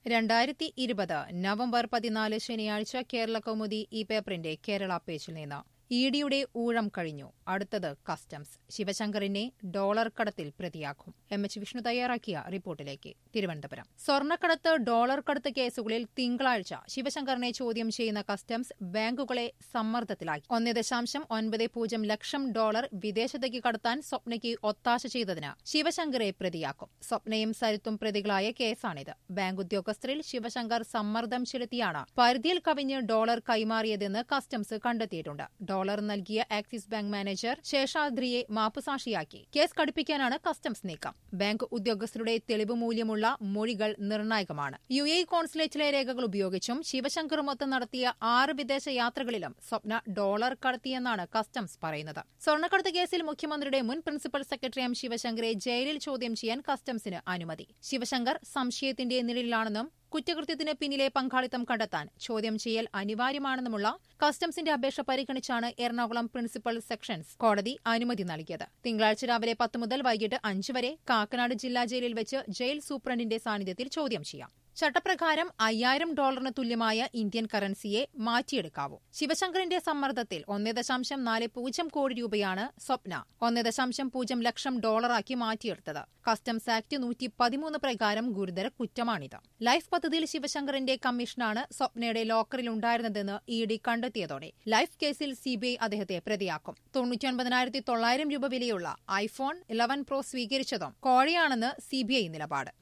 2020 November 14 ശനിയാഴ്ച കേരള കൗമുദി ഈ പേപ്പറിന്റെ കേരള പേജിൽ നിന്ന് ഇഡിയുടെ ഊഴം കഴിഞ്ഞു. അടുത്തത് കസ്റ്റംസ്. ശിവശങ്കറിനെ ഡോളർ കടത്തിൽ പ്രതിയാക്കും. എം.എച്ച്. വിഷ്ണു തയ്യാറാക്കിയ റിപ്പോർട്ടിലേക്ക്. തിരുവനന്തപുരം. സ്വർണ്ണക്കടത്ത്, ഡോളർ കടത്ത് കേസുകളിൽ തിങ്കളാഴ്ച ശിവശങ്കറിനെ ചോദ്യം ചെയ്യുന്ന കസ്റ്റംസ് ബാങ്കുകളെ സമ്മർദ്ദത്തിലാക്കി. 1.90 ലക്ഷം ഡോളർ വിദേശത്തേക്ക് കടത്താൻ സ്വപ്നയ്ക്ക് ഒത്താശ ചെയ്തതിന് ശിവശങ്കറെ പ്രതിയാക്കും. സ്വപ്നയും സരിത്തും പ്രതികളായ കേസാണിത്. ബാങ്ക് ഉദ്യോഗസ്ഥരിൽ ശിവശങ്കർ സമ്മർദ്ദം ചെലുത്തിയാണ് പരിധിയിൽ കവിഞ്ഞ് ഡോളർ കൈമാറിയതെന്ന് കസ്റ്റംസ് കണ്ടെത്തിയിട്ടുണ്ട്. ഡോളർ നൽകിയ ആക്സിസ് ബാങ്ക് മാനേജർ ശേഷാദ്രിയെ മാപ്പുസാക്ഷിയാക്കി കേസ് കടുപ്പിക്കാനാണ് കസ്റ്റംസ് നീക്കം. ബാങ്ക് ഉദ്യോഗസ്ഥരുടെ തെളിവ് മൂല്യമുള്ള മൊഴികൾ നിർണായകമാണ്. UAE കോൺസുലേറ്റിലെ രേഖകൾ ഉപയോഗിച്ചും ശിവശങ്കറുമൊത്ത് നടത്തിയ 6 വിദേശ യാത്രകളിലും സ്വപ്ന ഡോളർ കടത്തിയെന്നാണ് കസ്റ്റംസ് പറയുന്നത്. സ്വർണ്ണക്കടത്ത് കേസിൽ മുഖ്യമന്ത്രിയുടെ മുൻ പ്രിൻസിപ്പൽ സെക്രട്ടറി എം. ശിവശങ്കറെ ജയിലിൽ ചോദ്യം ചെയ്യാൻ കസ്റ്റംസിന് അനുമതി. ശിവശങ്കർ സംശയത്തിന്റെ നിഴലിലാണെന്നും കുറ്റകൃത്യത്തിന് പിന്നിലെ പങ്കാളിത്തം കണ്ടെത്താൻ ചോദ്യം ചെയ്യൽ അനിവാര്യമാണെന്നുമുള്ള കസ്റ്റംസിന്റെ അപേക്ഷ പരിഗണിച്ചാണ് എറണാകുളം പ്രിൻസിപ്പൽ സെഷൻസ് കോടതി അനുമതി നൽകിയത്. തിങ്കളാഴ്ച രാവിലെ 10 മുതൽ വൈകിട്ട് 5 വരെ കാക്കനാട് ജില്ലാ ജയിലിൽ വെച്ച് ജയിൽ സൂപ്രണ്ടിന്റെ സാന്നിധ്യത്തിൽ ചോദ്യം ചെയ്യാം. ചട്ടപ്രകാരം $5000 തുല്യമായ ഇന്ത്യൻ കറൻസിയെ മാറ്റിയെടുക്കാവൂ. ശിവശങ്കറിന്റെ സമ്മർദ്ദത്തിൽ 1.40 കോടി രൂപയാണ് സ്വപ്ന 1.0 ലക്ഷം ഡോളറാക്കി മാറ്റിയെടുത്തത്. കസ്റ്റംസ് ആക്ട് 113 പ്രകാരം ഗുരുതര കുറ്റമാണിത്. ലൈഫ് പദ്ധതിയിൽ ശിവശങ്കറിന്റെ കമ്മീഷനാണ് സ്വപ്നയുടെ ലോക്കറിലുണ്ടായിരുന്നതെന്ന് ഇഡി കണ്ടെത്തിയതോടെ ലൈഫ് കേസിൽ CBI അദ്ദേഹത്തെ പ്രതിയാക്കും. 99,900 രൂപ വിലയുള്ള iPhone 11 Pro സ്വീകരിച്ചതും കോഴയാണെന്ന് CBI നിലപാട്.